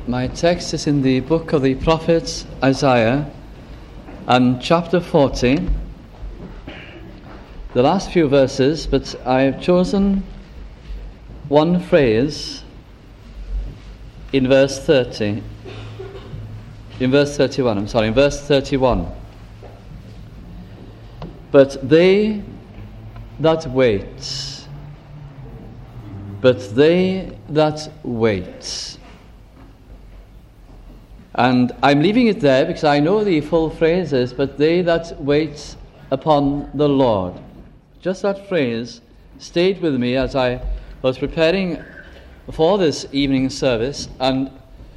My text is in the book of the prophet Isaiah and chapter 40, the last few verses, but I've chosen one phrase in verse 31. In verse 31. But they that wait, And I'm leaving it there because I know the full phrase is, but they that wait upon the Lord. Just that phrase stayed with me as I was preparing for this evening service, and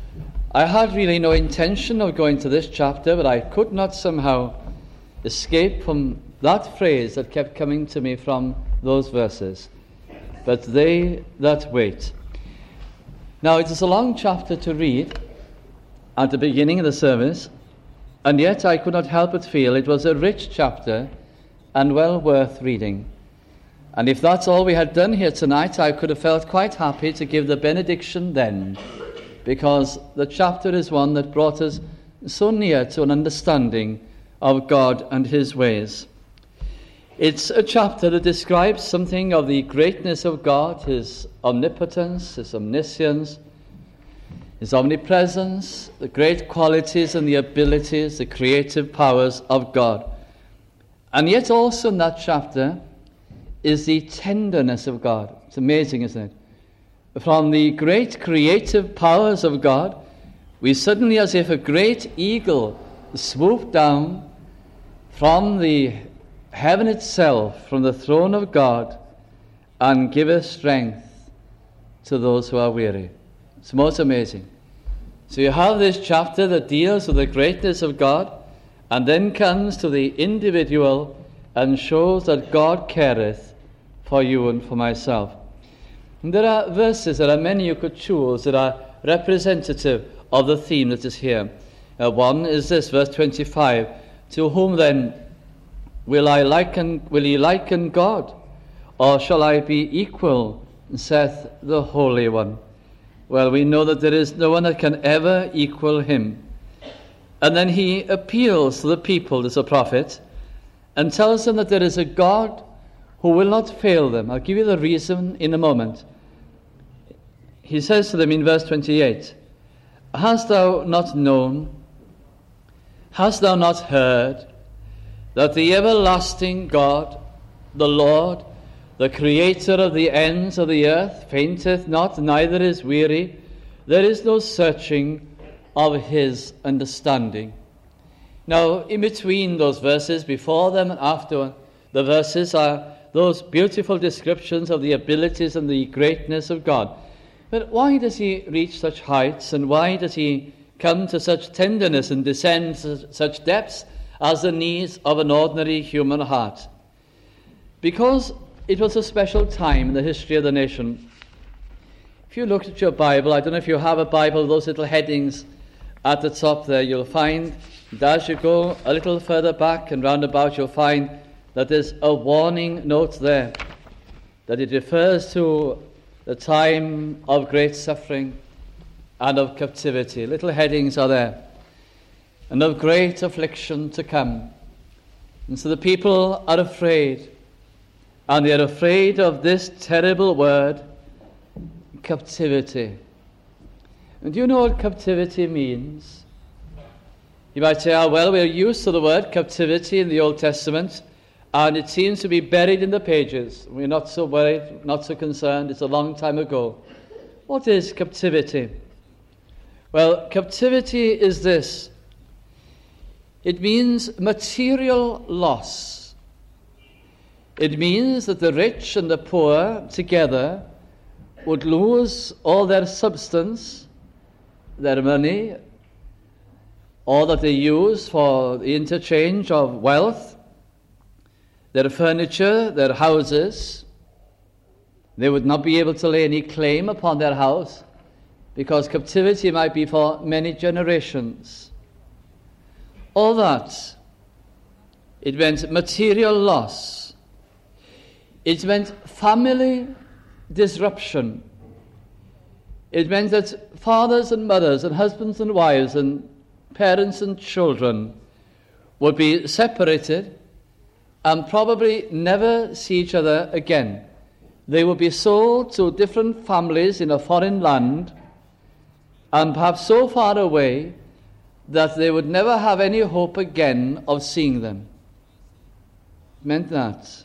I had really no intention of going to this chapter, but I could not somehow escape from that phrase that kept coming to me from those verses. But they that wait. Now, it is a long chapter to read at the beginning of the service, and yet I could not help but feel it was a rich chapter and well worth reading. And if that's all we had done here tonight, I could have felt quite happy to give the benediction then, because the chapter is one that brought us so near to an understanding of God and His ways. It's a chapter that describes something of the greatness of God, His omnipotence, His omniscience, His omnipresence, the great qualities and the abilities, the creative powers of God. And yet also in that chapter is the tenderness of God. It's amazing, isn't it? From the great creative powers of God, we suddenly, as if a great eagle swooped down from the heaven itself, from the throne of God, and giveth strength to those who are weary. It's most amazing. So you have this chapter that deals with the greatness of God, and then comes to the individual and shows that God careth for you and for myself. And there are verses, there are many you could choose that are representative of the theme that is here. One is this, verse 25, to whom then will ye liken God, or shall I be equal, saith the Holy One. Well, we know that there is no one that can ever equal Him. And then he appeals to the people as a prophet and tells them that there is a God who will not fail them. I'll give you the reason in a moment. He says to them in verse 28, Hast thou not known, hast thou not heard, that the everlasting God, the Lord, the creator of the ends of the earth, fainteth not, neither is weary. There is no searching of His understanding. Now, in between those verses, before them and after the verses, are those beautiful descriptions of the abilities and the greatness of God. But why does He reach such heights, and why does He come to such tenderness and descend to such depths as the needs of an ordinary human heart? Because it was a special time in the history of the nation. If you look at your Bible, I don't know if you have a Bible, those little headings at the top there, you'll find that as you go a little further back and round about, you'll find that there's a warning note there, that it refers to the time of great suffering and of captivity. Little headings are there. And of great affliction to come. And so the people are afraid. And they are afraid of this terrible word, captivity. And do you know what captivity means? You might say, well, we're used to the word captivity in the Old Testament, and it seems to be buried in the pages. We're not so worried, not so concerned. It's a long time ago. What is captivity? Well, captivity is this. It means material loss. It means that the rich and the poor together would lose all their substance, their money, all that they use for the interchange of wealth, their furniture, their houses. They would not be able to lay any claim upon their house because captivity might be for many generations. All that, it meant material loss. It meant family disruption. It meant that fathers and mothers and husbands and wives and parents and children would be separated and probably never see each other again. They would be sold to different families in a foreign land, and perhaps so far away that they would never have any hope again of seeing them. It meant that.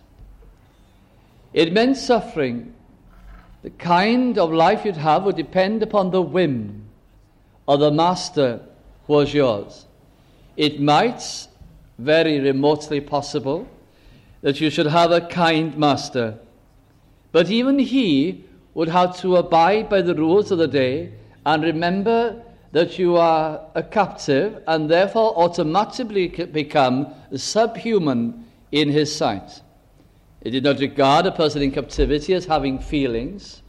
It meant suffering. The kind of life you'd have would depend upon the whim of the master who was yours. It might, very remotely possible, that you should have a kind master, but even he would have to abide by the rules of the day and remember that you are a captive and therefore automatically become subhuman in his sight. He did not regard a person in captivity as having feelings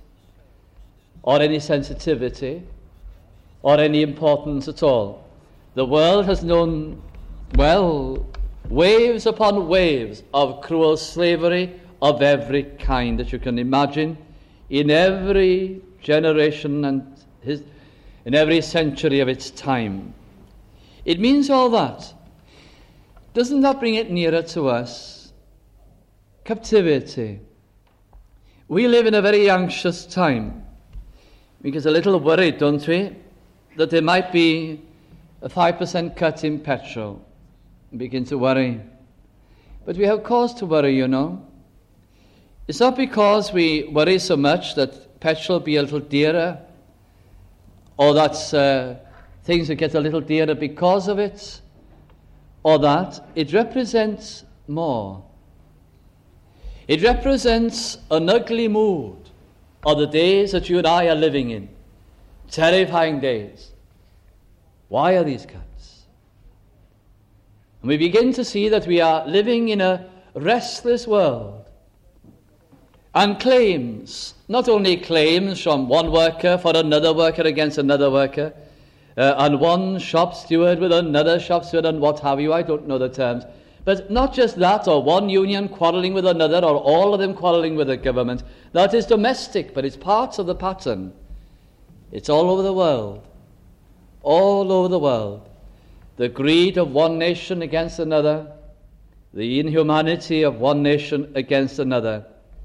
or any sensitivity or any importance at all. The world has known, waves upon waves of cruel slavery of every kind that you can imagine in every generation and in every century of its time. It means all that. Doesn't that bring it nearer to us? Captivity. We live in a very anxious time. We get a little worried, don't we, that there might be a 5% cut in petrol. We begin to worry. But we have cause to worry, you know. It's not because we worry so much that petrol will be a little dearer, or that things will get a little dearer because of it, or that. It represents more. It represents an ugly mood of the days that you and I are living in. Terrifying days. Why are these cuts? And we begin to see that we are living in a restless world. And claims, not only claims from one worker for another worker against another worker, and one shop steward with another shop steward and what have you, I don't know the terms. But not just that, or one union quarrelling with another, or all of them quarrelling with the government. That is domestic, but it's part of the pattern. It's all over the world. All over the world. The greed of one nation against another, the inhumanity of one nation against another.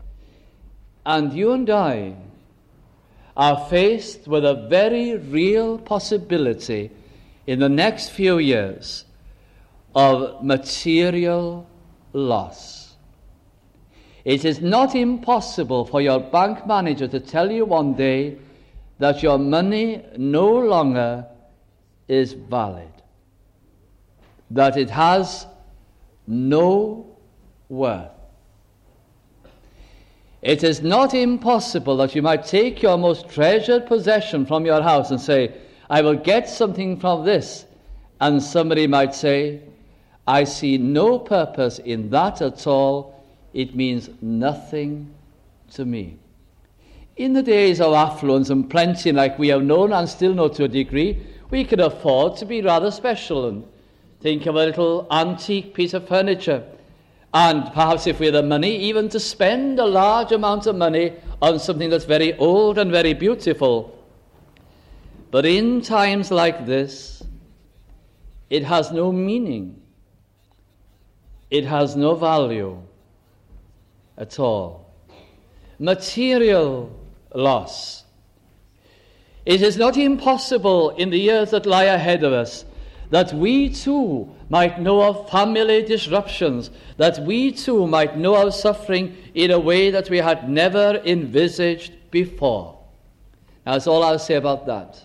And you and I are faced with a very real possibility in the next few years of material loss. It is not impossible for your bank manager to tell you one day that your money no longer is valid, that it has no worth. It is not impossible that you might take your most treasured possession from your house and say, I will get something from this. And somebody might say, I see no purpose in that at all. It means nothing to me. In the days of affluence and plenty like we have known and still know to a degree, we could afford to be rather special and think of a little antique piece of furniture. And perhaps if we had the money, even to spend a large amount of money on something that's very old and very beautiful. But in times like this, it has no meaning. It has no value at all. Material loss. It is not impossible in the years that lie ahead of us that we too might know of family disruptions, that we too might know of suffering in a way that we had never envisaged before. That's all I'll say about that.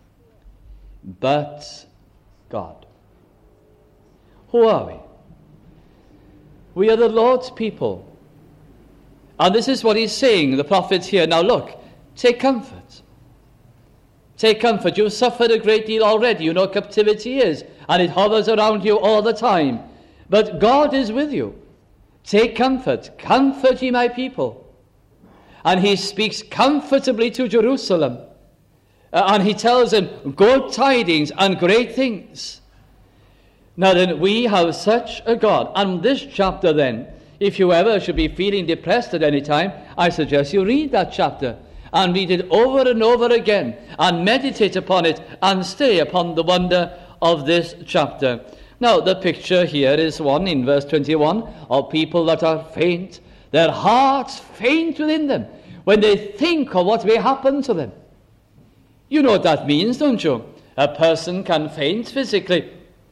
But God. Who are we? We are the Lord's people. And this is what he's saying, the prophet here. Now look, take comfort. Take comfort. You've suffered a great deal already. You know what captivity is, and it hovers around you all the time. But God is with you. Take comfort. Comfort ye my people. And he speaks comfortably to Jerusalem. And he tells them good tidings and great things. Now then, we have such a God. And this chapter then, if you ever should be feeling depressed at any time, I suggest you read that chapter. and read it over and over again and meditate upon it and stay upon the wonder of this chapter. Now, the picture here is one in verse 21 of people that are faint. Their hearts faint within them when they think of what may happen to them. You know what that means, don't you? A person can faint physically.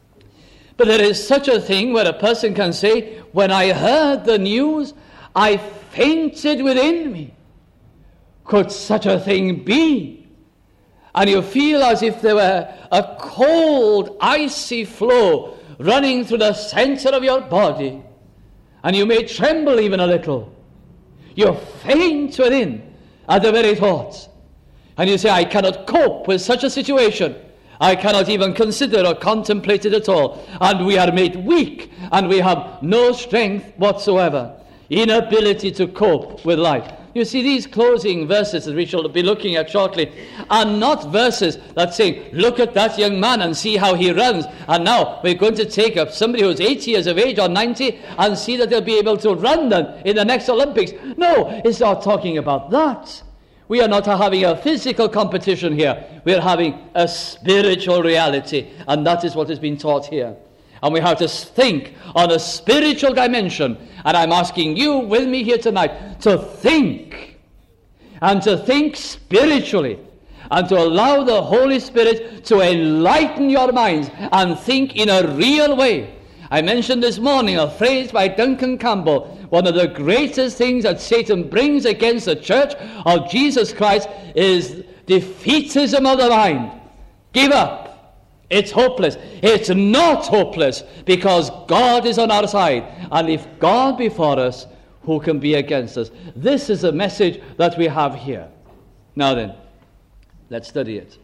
But there is such a thing where a person can say, when I heard the news, I fainted within me. Could such a thing be? And you feel as if there were a cold, icy flow running through the center of your body. And you may tremble even a little. You faint within at the very thought. And you say, I cannot cope with such a situation. I cannot even consider or contemplate it at all. And we are made weak, and we have no strength whatsoever. Inability to cope with life. You see, these closing verses that we shall be looking at shortly are not verses that say, look at that young man and see how he runs. And now we're going to take up somebody who's 80 years of age or 90 and see that they'll be able to run then in the next Olympics. No, it's not talking about that. We are not having a physical competition here. We are having a spiritual reality. And that is what has been taught here. And we have to think on a spiritual dimension. And I'm asking you with me here tonight to think. And to think spiritually. And to allow the Holy Spirit to enlighten your minds and think in a real way. I mentioned this morning a phrase by Duncan Campbell. One of the greatest things that Satan brings against the church of Jesus Christ is defeatism of the mind. Give up. It's hopeless. It's not hopeless because God is on our side. And if God be for us, who can be against us? This is a message that we have here. Now then, let's study it.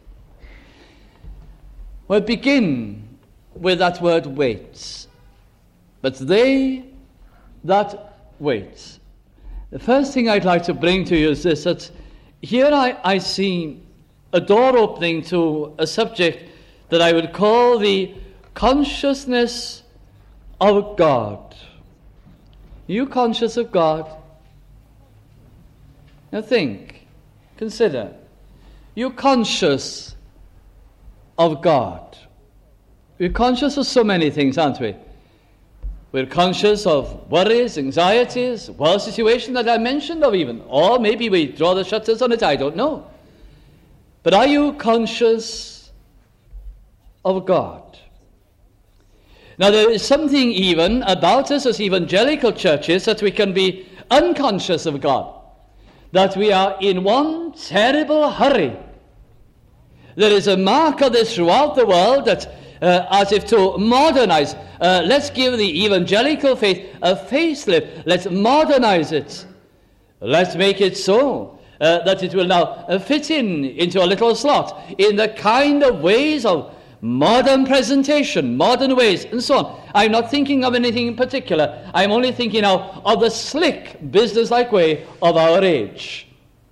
We'll begin with that word wait. But they that wait. The first thing I'd like to bring to you is this, that here I see a door opening to a subject that I would call the consciousness of God. Are you conscious of God? Now think, consider. You're conscious of God. We're conscious of so many things, aren't we? We're conscious of worries, anxieties, world situation that I mentioned of even. Or maybe we draw the shutters on it, I don't know. But are you conscious of God? Now there is something even about us as evangelical churches that we can be unconscious of God. That we are in one terrible hurry. There is a mark of this throughout the world that as if to modernize. Let's give the evangelical faith a facelift. Let's modernize it. Let's make it so that it will now fit into a little slot in the kind of ways of modern presentation, modern ways, and so on. I'm not thinking of anything in particular. I'm only thinking now of the slick, business-like way of our age.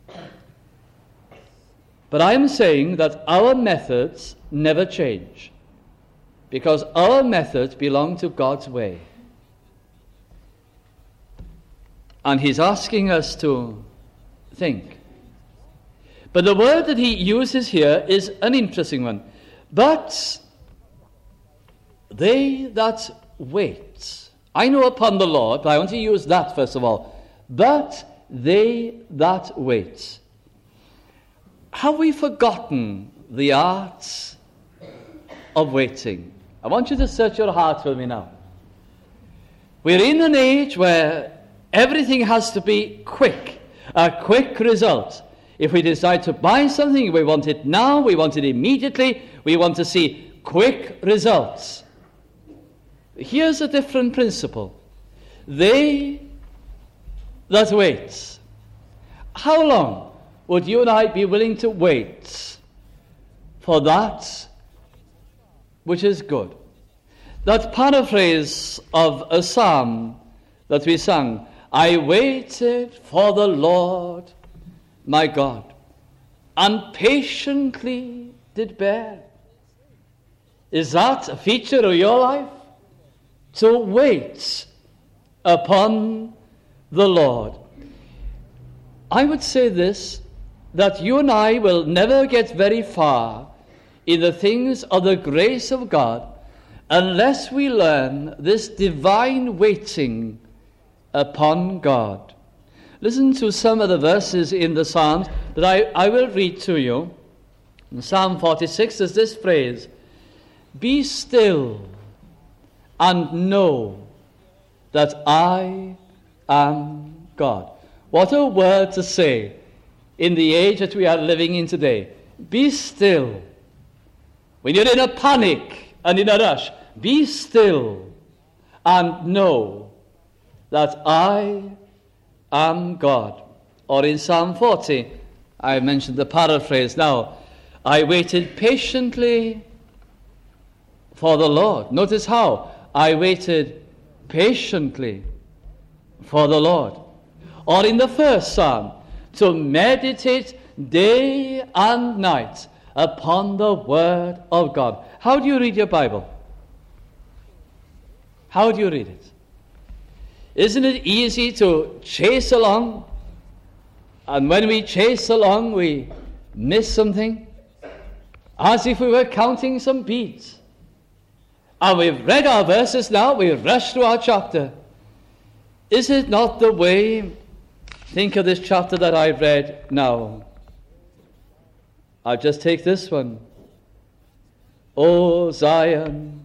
But I'm saying that our methods never change. Because our methods belong to God's way. And he's asking us to think. But the word that he uses here is an interesting one. But they that wait. I know upon the Lord, but I want to use that first of all. But they that wait. Have we forgotten the art of waiting? I want you to search your heart with me now. We're in an age where everything has to be quick, a quick result. If we decide to buy something, we want it now, we want it immediately, we want to see quick results. Here's a different principle. They that wait. How long would you and I be willing to wait for that which is good? That paraphrase of a psalm that we sang, I waited for the Lord my God, and patiently did bear. Is that a feature of your life? To wait upon the Lord. I would say this, that you and I will never get very far in the things of the grace of God unless we learn this divine waiting upon God. Listen to some of the verses in the Psalms that I will read to you. In Psalm 46 there's this phrase, "Be still and know that I am God." What a word to say in the age that we are living in today. Be still. When you're in a panic and in a rush, be still and know that I am God. Or in Psalm 40, I mentioned the paraphrase now, "I waited patiently for the Lord." Notice how I waited patiently for the Lord. Or in the first Psalm, to meditate day and night upon the Word of God. How do you read your Bible? How do you read it? Isn't it easy to chase along? And when we chase along, we miss something, as if we were counting some beads. And we've read our verses now, we rush through our chapter. Is it not the way? Think of this chapter that I read now. I'll just take this one. "O Zion,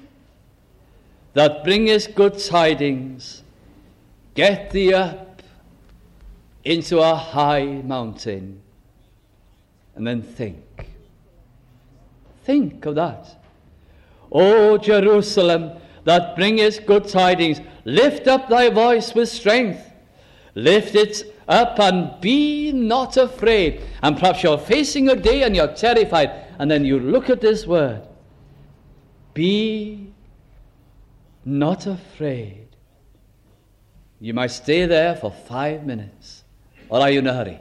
that bringest good tidings, get thee up into a high mountain." And then think. Think of that. "O Jerusalem, that bringest good tidings, lift up thy voice with strength. Lift it up and be not afraid." And perhaps you're facing a day and you're terrified, and then you look at this word. Be not afraid. You might stay there for 5 minutes. Or are you in a hurry?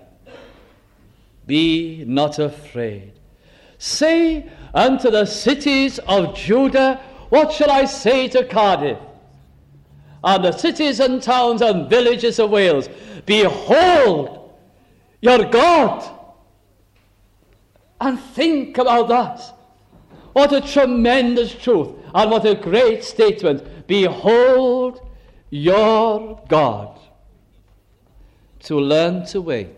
Be not afraid. Say unto the cities of Judah, what shall I say to Cardiff? And the cities and towns and villages of Wales, behold your God. And think about that. What a tremendous truth, and what a great statement. Behold your God. To learn to wait.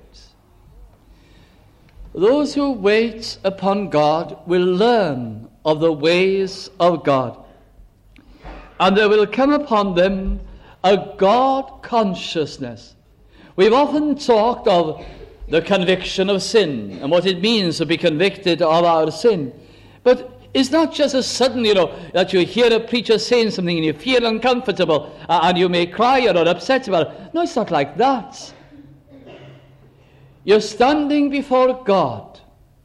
Those who wait upon God will learn of the ways of God. And there will come upon them a God consciousness. We've often talked of the conviction of sin and what it means to be convicted of our sin. But it's not just as sudden, that you hear a preacher saying something and you feel uncomfortable and you may cry or are upset about it. No, it's not like that. You're standing before God.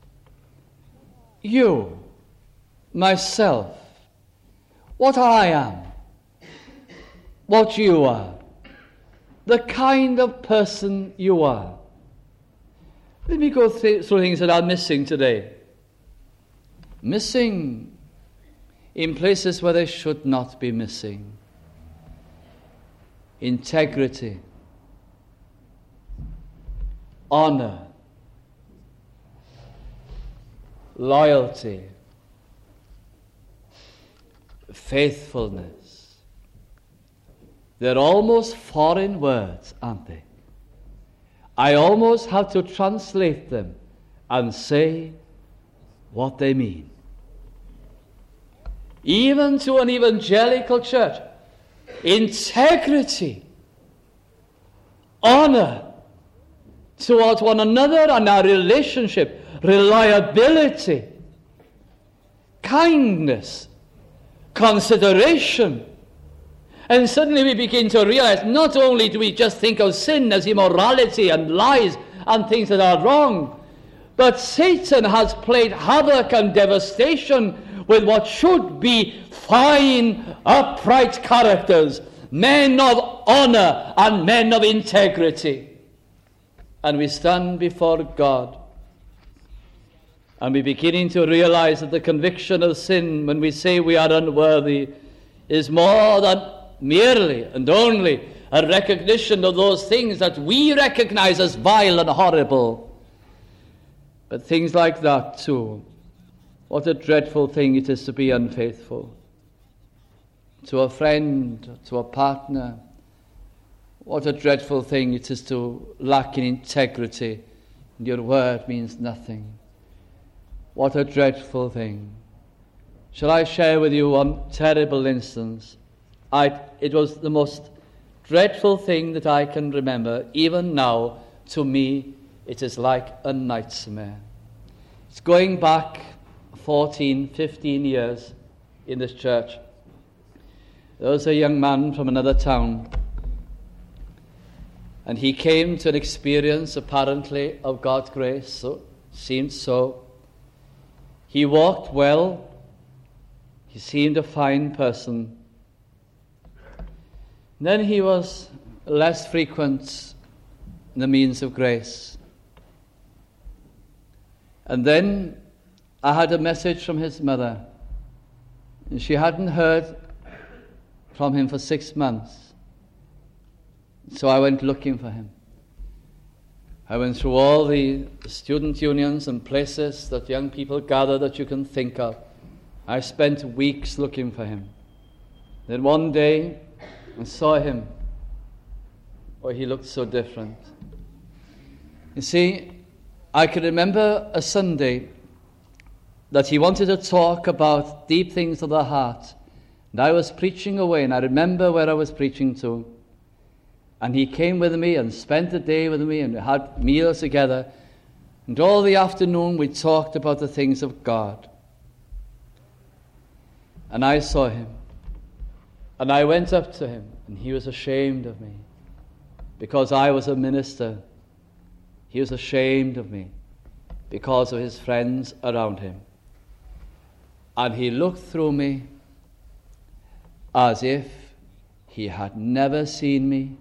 You, myself, what I am, what you are, the kind of person you are. Let me go through things that are missing today. Missing in places where they should not be missing. Integrity, honor, loyalty, faithfulness. They're almost foreign words, aren't they? I almost have to translate them and say what they mean. Even to an evangelical church, integrity, honor towards one another and our relationship, reliability, kindness, consideration. And suddenly we begin to realize not only do we just think of sin as immorality and lies and things that are wrong, but Satan has played havoc and devastation with what should be fine, upright characters, men of honor and men of integrity. And we stand before God, and we're beginning to realize that the conviction of sin, when we say we are unworthy, is more than merely and only a recognition of those things that we recognize as vile and horrible. But things like that too. What a dreadful thing it is to be unfaithful. To a friend, to a partner. What a dreadful thing it is to lack in integrity, and your word means nothing. What a dreadful thing. Shall I share with you one terrible instance? It was the most dreadful thing that I can remember. Even now, to me, it is like a nightmare. It's going back 14, 15 years in this church. There was a young man from another town, and he came to an experience, apparently, of God's grace. So seemed so. He walked well. He seemed a fine person. Then he was less frequent in the means of grace. And then I had a message from his mother. And she hadn't heard from him for 6 months. So I went looking for him. I went through all the student unions and places that young people gather that you can think of. I spent weeks looking for him. Then one day, I saw him. Oh, he looked so different. You see, I can remember a Sunday that he wanted to talk about deep things of the heart. And I was preaching away, and I remember where I was preaching to. And he came with me and spent the day with me and had meals together. And all the afternoon we talked about the things of God. And I saw him. And I went up to him, and he was ashamed of me. Because I was a minister. He was ashamed of me because of his friends around him. And he looked through me as if he had never seen me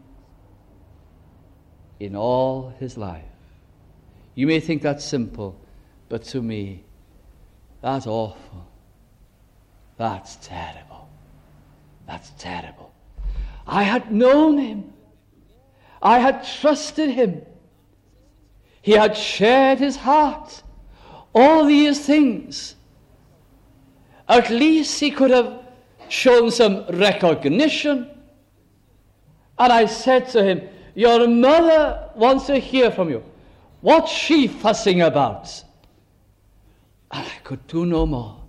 in all his life. You may think that's simple, but to me, that's awful. That's terrible. That's terrible. I had known him. I had trusted him. He had shared his heart. All these things. At least he could have shown some recognition. And I said to him, your mother wants to hear from you. What's she fussing about? And I could do no more.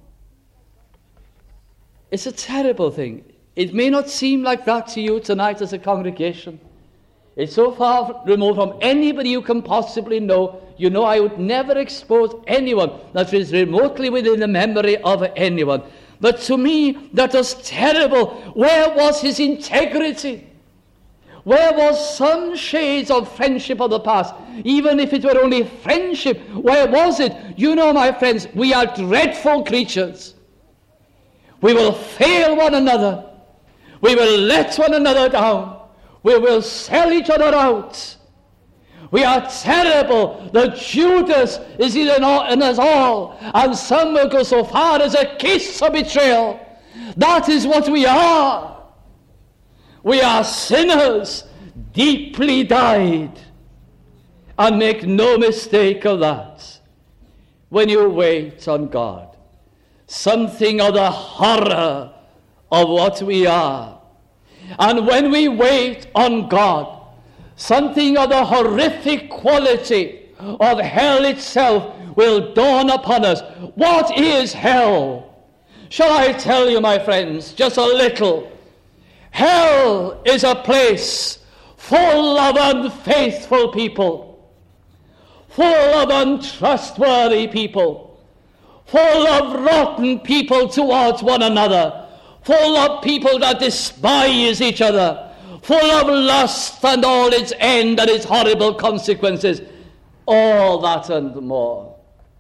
It's a terrible thing. It may not seem like that to you tonight as a congregation. It's so far removed from anybody you can possibly know. You know, I would never expose anyone that is remotely within the memory of anyone. But to me, that was terrible. Where was his integrity? Where was some shades of friendship of the past? Even if it were only friendship, where was it? You know, my friends, we are dreadful creatures. We will fail one another. We will let one another down. We will sell each other out. We are terrible. The Judas is in us all. And some will go so far as a kiss of betrayal. That is what we are. We are sinners, deeply dyed. And make no mistake of that. When you wait on God, something of the horror of what we are. And when we wait on God, something of the horrific quality of hell itself will dawn upon us. What is hell? Shall I tell you, my friends, just a little? Hell is a place full of unfaithful people, full of untrustworthy people, full of rotten people towards one another, full of people that despise each other, full of lust and all its end and its horrible consequences, all that and more.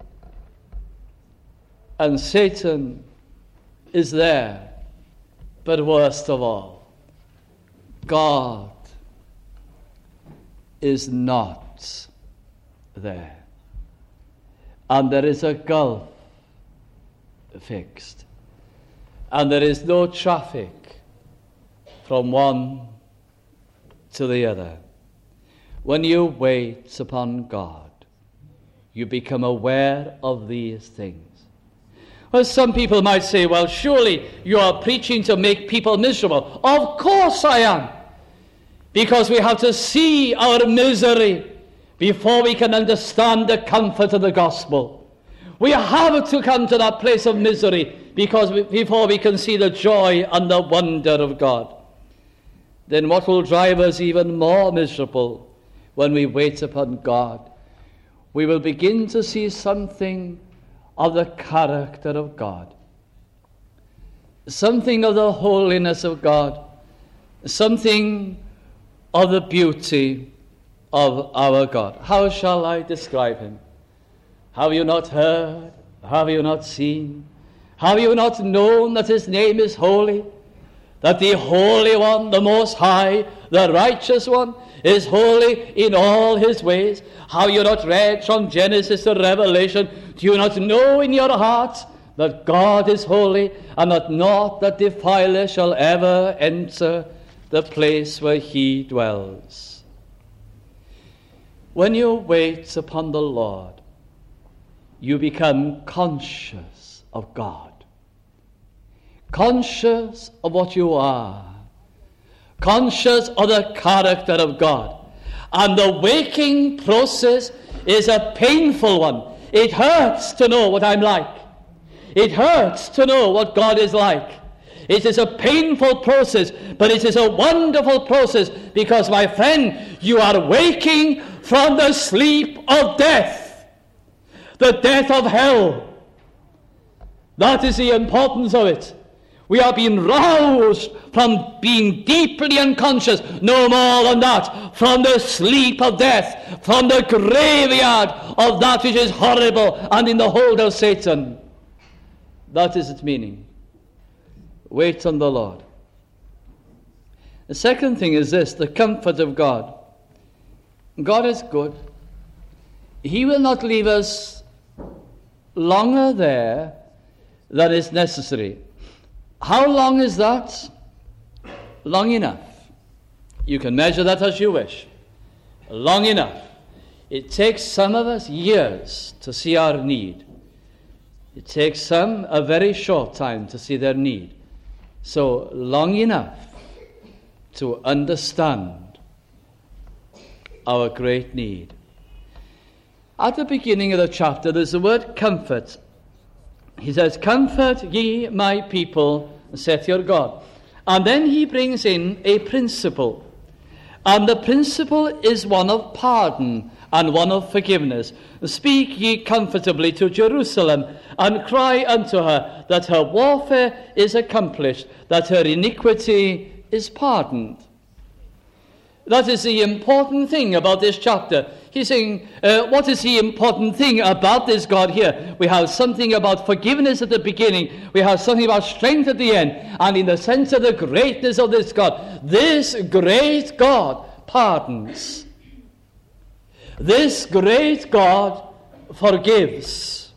And Satan is there, but worst of all, God is not there. And there is a gulf fixed. And there is no traffic from one to the other. When you wait upon God, you become aware of these things. Well, some people might say, well, surely you are preaching to make people miserable. Of course I am. Because we have to see our misery before we can understand the comfort of the gospel. We have to come to that place of misery before we can see the joy and the wonder of God. Then what will drive us even more miserable when we wait upon God? We will begin to see something of the character of God, something of the holiness of God, something of the beauty of our God. How shall I describe him? Have you not heard? Have you not seen? Have you not known that his name is holy? That the Holy One, the Most High, the Righteous One, is holy in all his ways? Have you not read from Genesis to Revelation? Do you not know in your heart that God is holy, and that naught that defileth shall ever enter the place where he dwells? When you wait upon the Lord, you become conscious of God. Conscious of what you are. Conscious of the character of God. And the waking process is a painful one. It hurts to know what I'm like. It hurts to know what God is like. It is a painful process, but it is a wonderful process, because, my friend, you are waking from the sleep of death, the death of hell. That is the importance of it. We are being roused from being deeply unconscious, no more than that, from the sleep of death, from the graveyard of that which is horrible and in the hold of Satan. That is its meaning. Wait on the Lord. The second thing is this, the comfort of God. God is good. He will not leave us longer there than is necessary. How long is that? Long enough. You can measure that as you wish. Long enough. It takes some of us years to see our need. It takes some a very short time to see their need. So long enough to understand our great need. At the beginning of the chapter, there's the word comfort. He says, "Comfort ye my people, saith your God." And then he brings in a principle. And the principle is one of pardon and one of forgiveness. "Speak ye comfortably to Jerusalem, and cry unto her that her warfare is accomplished, that her iniquity is pardoned." That is the important thing about this chapter. He's saying, what is the important thing about this God here? We have something about forgiveness at the beginning. We have something about strength at the end. And in the sense of the greatness of this God, this great God pardons. This great God forgives.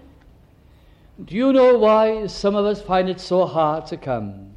Do you know why some of us find it so hard to come?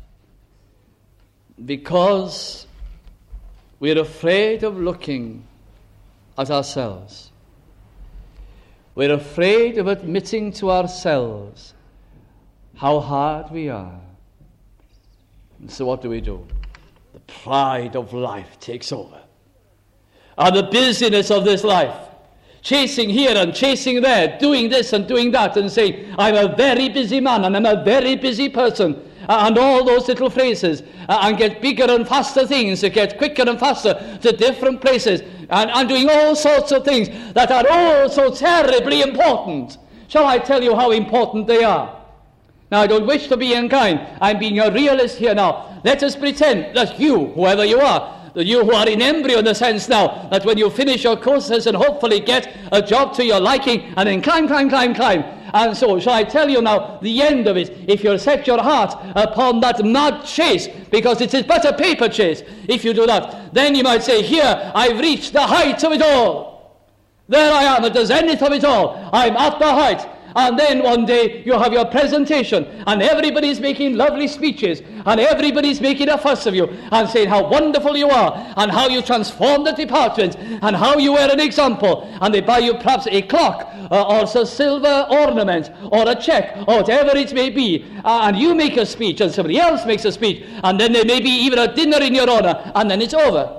Because we're afraid of looking at ourselves. We're afraid of admitting to ourselves how hard we are. And so what do? The pride of life takes over. And the busyness of this life, chasing here and chasing there, doing this and doing that, and saying, "I'm a very busy man and I'm a very busy person," and all those little phrases, and get bigger and faster things, to get quicker and faster to different places, and doing all sorts of things that are all so terribly important. Shall I tell you how important they are? Now, I don't wish to be unkind. I'm being a realist here now. Let us pretend that you, whoever you are, that you who are in embryo in the sense now, that when you finish your courses and hopefully get a job to your liking, and then climb. And so, shall I tell you now, the end of it, if you'll set your heart upon that mad chase, because it is but a paper chase, if you do that, then you might say, "Here, I've reached the height of it all. There I am at the zenith of it all. I'm at the height." And then one day you have your presentation, and everybody's making lovely speeches, and everybody's making a fuss of you, and saying how wonderful you are, and how you transformed the department, and how you were an example. And they buy you perhaps a clock, or a silver ornament, or a check, or whatever it may be. And you make a speech, and somebody else makes a speech, and then there may be even a dinner in your honor, and then it's over.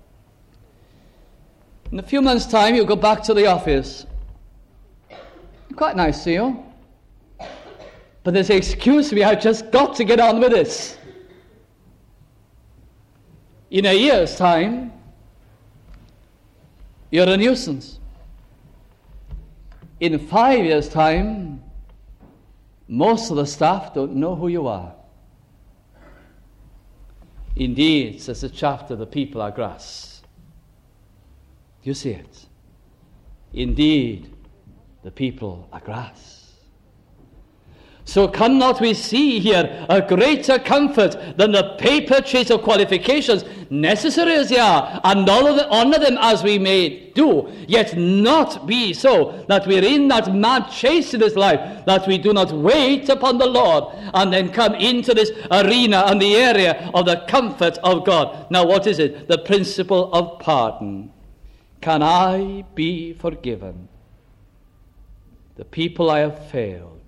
In a few months' time, you go back to the office. Quite nice to you. But they say, excuse me, I've just got to get on with this. In a year's time, you're a nuisance. In 5 years' time, most of the staff don't know who you are. Indeed, says the chapter, the people are grass. You see it. Indeed, the people are grass. So cannot we see here a greater comfort than the paper chase of qualifications, necessary as they are, and honor them as we may do, yet not be so that we're in that mad chase in this life, that we do not wait upon the Lord, and then come into this arena and the area of the comfort of God. Now what is it? The principle of pardon. Can I be forgiven? The people I have failed,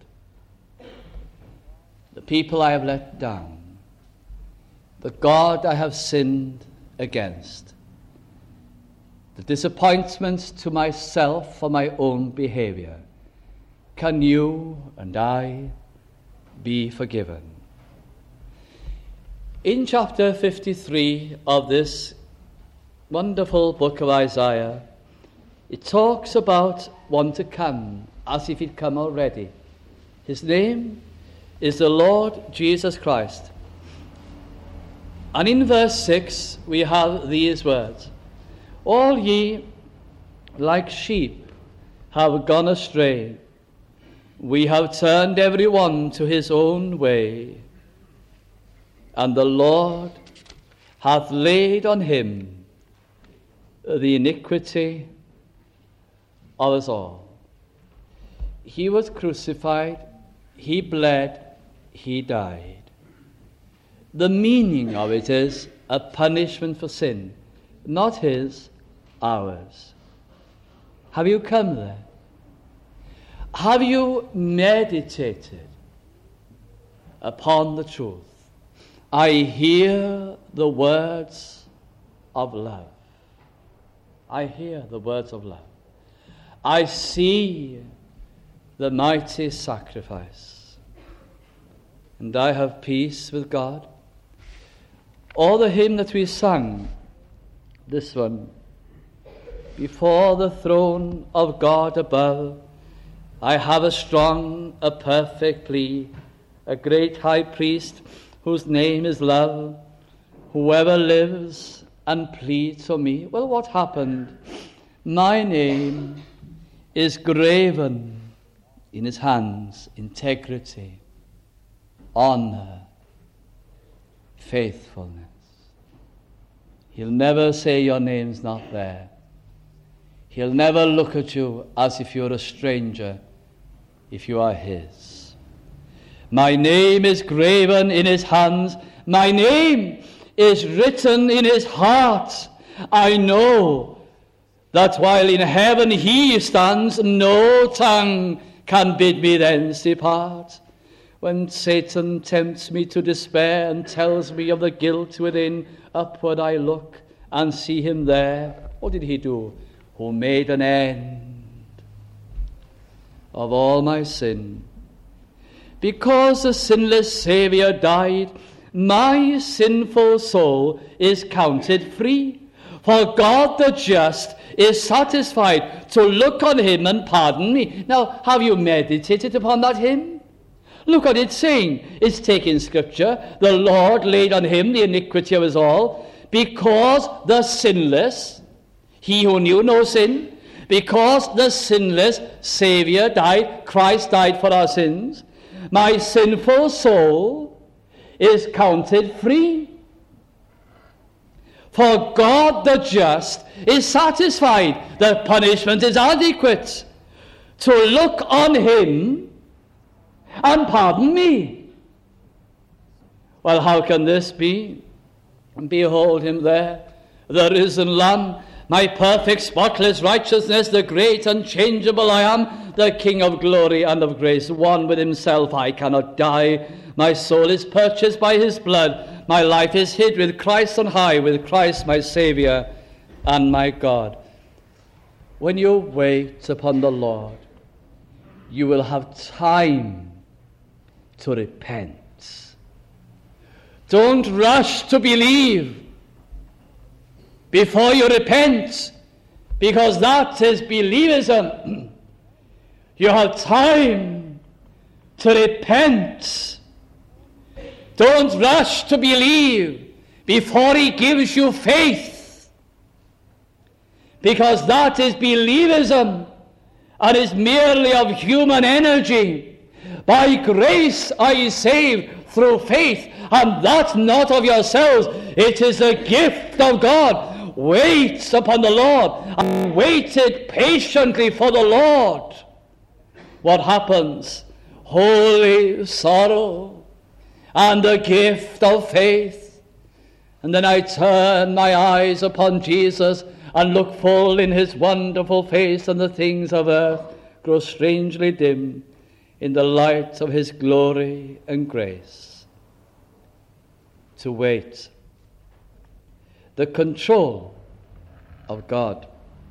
the people I have let down, the God I have sinned against, the disappointments to myself for my own behavior. Can you and I be forgiven? In chapter 53 of this wonderful book of Isaiah, it talks about one to come, as if he'd come already. His name is the Lord Jesus Christ. And in verse 6 we have these words: all ye like sheep have gone astray. We have turned every one to his own way. And the Lord hath laid on him the iniquity of us all. He was crucified, he bled, he died. The meaning of it is a punishment for sin, not his, ours. Have you come there? Have you meditated upon the truth? I hear the words of love. I hear the words of love. I see the mighty sacrifice. And I have peace with God. Or the hymn that we sang, this one, before the throne of God above, I have a strong, a perfect plea, a great high priest whose name is love, whoever lives and pleads for me. Well, what happened? My name is graven in his hands: integrity, honor, faithfulness. He'll never say your name's not there. He'll never look at you as if you're a stranger, if you are his. My name is graven in his hands. My name is written in his heart. I know that while in heaven he stands, no tongue can bid me thence depart. When Satan tempts me to despair and tells me of the guilt within, upward I look and see him there. What did he do? Who made an end of all my sin. Because the sinless Saviour died, my sinful soul is counted free. For God the just is satisfied to look on him and pardon me. Now, have you meditated upon that hymn? Look what it's saying. It's taking scripture. The Lord laid on him the iniquity of us all, because the sinless, he who knew no sin, because the sinless Saviour died, Christ died for our sins, my sinful soul is counted free. For God the just is satisfied. The punishment is adequate. to look on him and pardon me. Well, how can this be? Behold him there, the risen Lamb, my perfect, spotless righteousness, the great, unchangeable I am, the King of glory and of grace, one with himself. I cannot die. My soul is purchased by his blood. My life is hid with Christ on high, with Christ my Saviour and my God. When you wait upon the Lord, you will have time to repent. Don't rush to believe before you repent, because that is believism. You have time to repent. Don't rush to believe before he gives you faith, because that is believism and is merely of human energy. By grace are ye saved through faith, and that not of yourselves. It is a gift of God. Wait upon the Lord, and waited patiently for the Lord. What happens? Holy sorrow and the gift of faith. And then I turn my eyes upon Jesus and look full in his wonderful face, and the things of earth grow strangely dim in the light of his glory and grace. To wait. The control of God.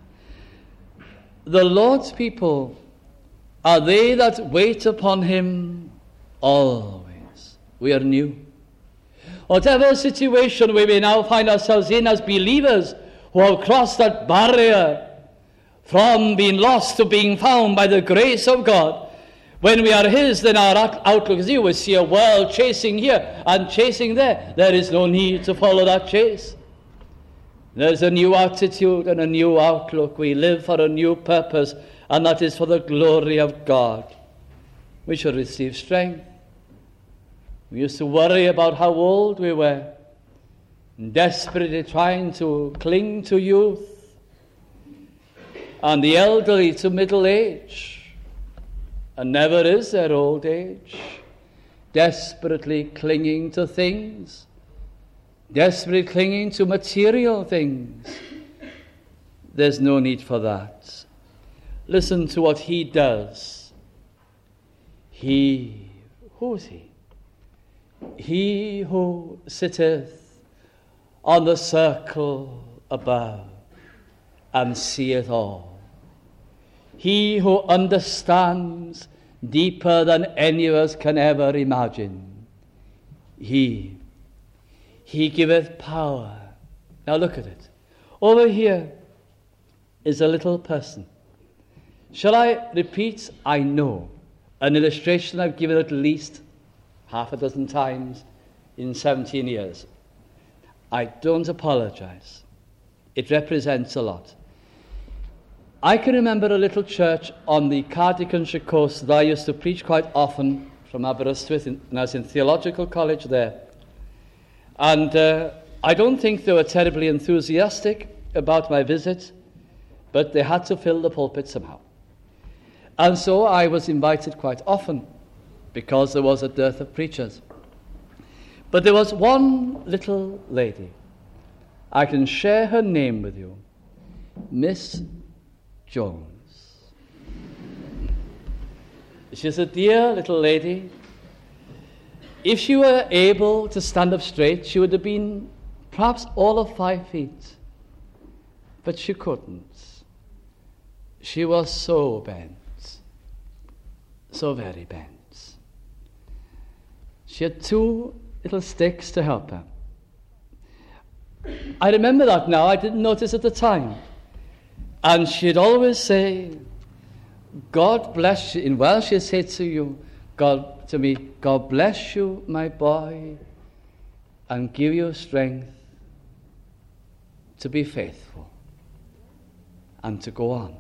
The Lord's people are they that wait upon him always. We are new. Whatever situation we may now find ourselves in as believers who have crossed that barrier from being lost to being found by the grace of God, when we are his, then our outlook is here. We see a world chasing here and chasing there. There is no need to follow that chase. There's a new attitude and a new outlook. We live for a new purpose, and that is for the glory of God. We should receive strength. We used to worry about how old we were, desperately trying to cling to youth, and the elderly to middle age. And never is there old age, desperately clinging to things, desperately clinging to material things. There's no need for that. Listen to what he does. Who is he? He who sitteth on the circle above and seeth all. He who understands deeper than any of us can ever imagine. He giveth power. Now look at it. Over here is a little person. Shall I repeat? I know. An illustration I've given at least half a dozen times in 17 years. I don't apologize. It represents a lot. I can remember a little church on the Cardiganshire coast that I used to preach quite often from Aberystwyth when I was in theological college there. And I don't think they were terribly enthusiastic about my visit, but they had to fill the pulpit somehow. And so I was invited quite often because there was a dearth of preachers. But there was one little lady. I can share her name with you. Miss Jones. She's a dear little lady. If she were able to stand up straight, she would have been perhaps all of 5 feet. But she couldn't. She was so bent. So very bent. She had 2 little sticks to help her. I remember that now. I didn't notice at the time. And she'd always say, God bless you. In Welsh, she'd say to me, God bless you, my boy, and give you strength to be faithful and to go on.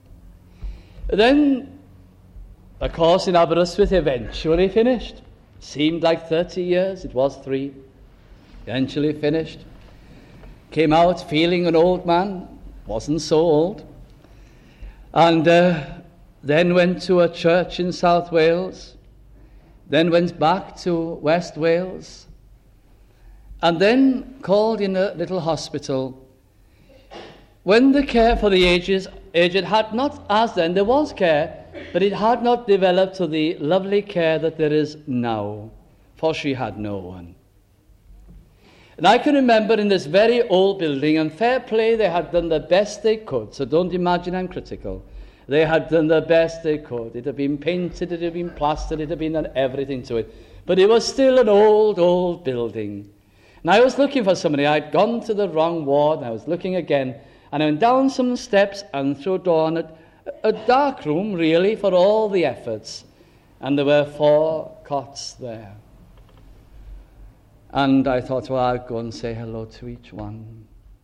Then, of course, in Aberystwyth eventually finished. Seemed like 30 years. It was 3. Eventually finished. Came out feeling an old man. Wasn't so old. And then went to a church in South Wales, then went back to West Wales, and then called in a little hospital. When the care for the aged had not, as then there was care, but it had not developed to the lovely care that there is now, for she had no one. And I can remember in this very old building, and fair play, they had done the best they could, so don't imagine I'm critical. They had done the best they could. It had been painted, it had been plastered, it had been done everything to it. But it was still an old, old building. And I was looking for somebody. I'd gone to the wrong ward, and I was looking again, and I went down some steps and through a door, and a dark room, really, for all the efforts. And there were 4 cots there. And I thought, well, I'll go and say hello to each one.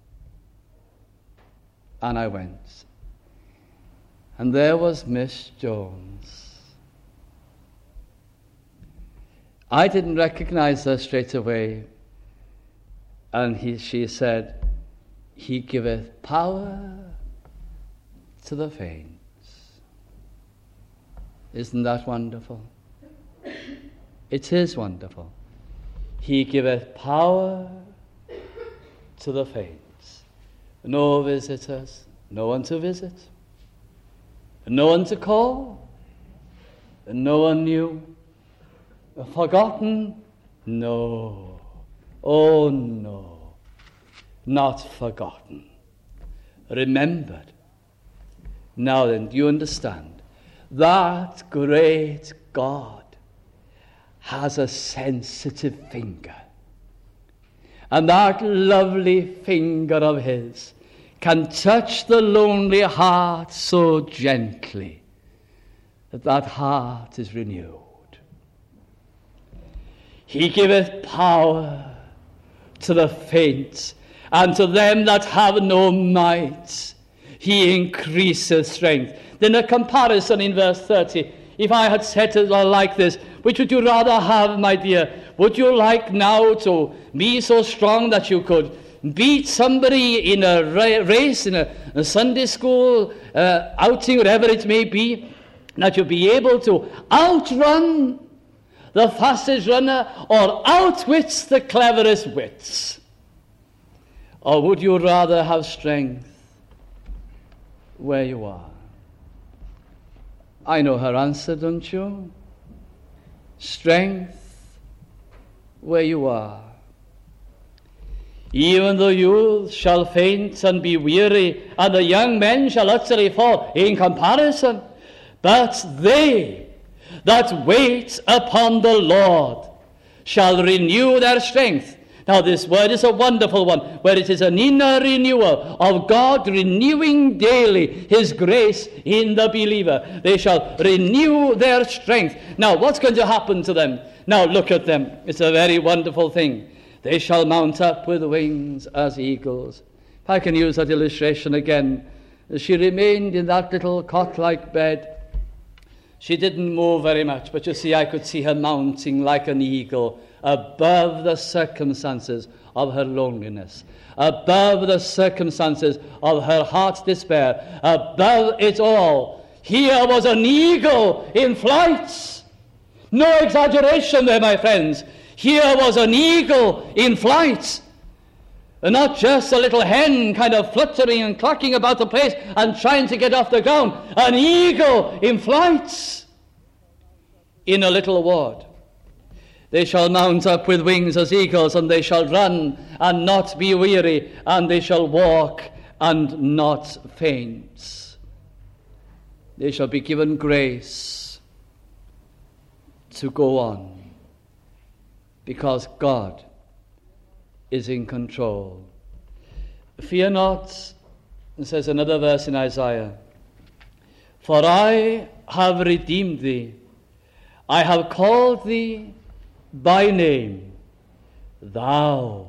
And I went. And there was Miss Jones. I didn't recognize her straight away. And she said, "He giveth power to the faint." Isn't that wonderful? It is wonderful. He giveth power to the faint. No visitors, no one to visit, no one to call, no one new, forgotten, no. Oh no, not forgotten, remembered. Now then, do you understand? That great God has a sensitive finger. And that lovely finger of his can touch the lonely heart so gently that that heart is renewed. He giveth power to the faint, and to them that have no might he increaseth strength. Then a comparison in verse 30. If I had said it like this, which would you rather have, my dear? Would you like now to be so strong that you could beat somebody in a race, in a Sunday school outing, whatever it may be, that you'll be able to outrun the fastest runner or outwit the cleverest wits? Or would you rather have strength where you are? I know her answer, don't you? Strength where you are. Even the youth shall faint and be weary, and the young men shall utterly fall in comparison. But they that wait upon the Lord shall renew their strength. Now this word is a wonderful one, where it is an inner renewal of God renewing daily his grace in the believer. They shall renew their strength. Now what's going to happen to them? Now look at them. It's a very wonderful thing. They shall mount up with wings as eagles. If I can use that illustration again. She remained in that little cot-like bed. She didn't move very much, but you see, I could see her mounting like an eagle above the circumstances of her loneliness, above the circumstances of her heart's despair, above it all. Here was an eagle in flight. No exaggeration there, my friends. Here was an eagle in flight. And not just a little hen kind of fluttering and clucking about the place and trying to get off the ground. An eagle in flight in a little ward. They shall mount up with wings as eagles, and they shall run and not be weary, and they shall walk and not faint. They shall be given grace to go on, because God is in control. Fear not, says another verse in Isaiah, for I have redeemed thee. I have called thee by name. Thou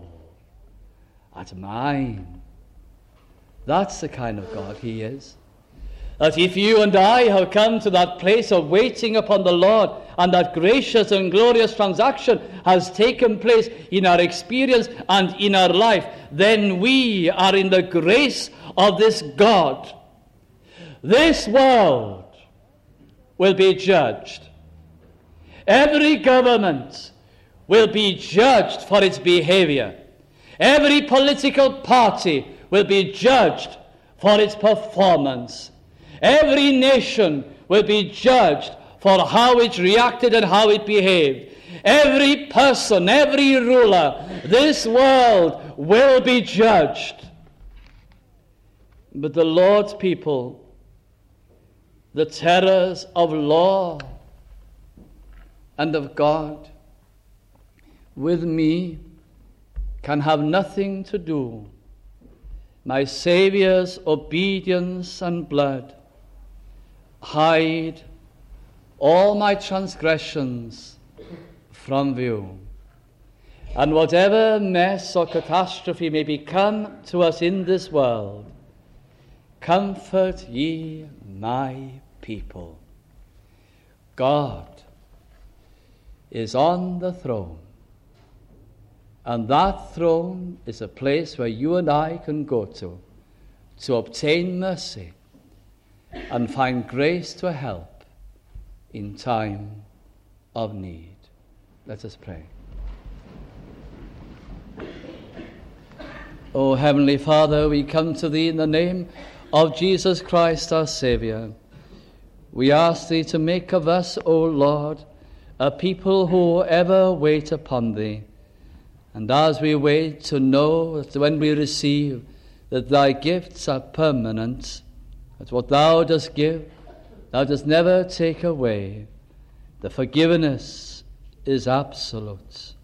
art mine. That's the kind of God he is. That if you and I have come to that place of waiting upon the Lord, and that gracious and glorious transaction has taken place in our experience and in our life, then we are in the grace of this God. This world will be judged. Every government will be judged for its behavior. Every political party will be judged for its performance. Every nation will be judged for how it reacted and how it behaved. Every person, every ruler, this world will be judged. But the Lord's people, the terrors of law and of God, with me can have nothing to do. My Saviour's obedience and blood hide all my transgressions from view. And whatever mess or catastrophe may become to us in this world, comfort ye my people. God is on the throne, and that throne is a place where you and I can go to obtain mercy and find grace to help in time of need. Let us pray. O Heavenly Father, we come to Thee in the name of Jesus Christ our Saviour. We ask Thee to make of us, O Lord, a people who ever wait upon Thee. And as we wait, to know that when we receive, that Thy gifts are permanent, that what Thou dost give, Thou dost never take away. The forgiveness is absolute.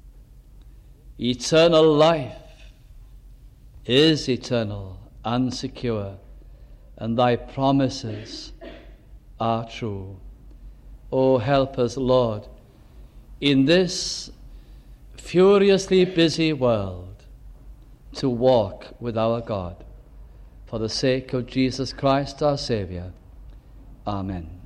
Eternal life is eternal and secure, and Thy promises are true. Oh, help us, Lord, in this furiously busy world to walk with our God. For the sake of Jesus Christ our Saviour. Amen.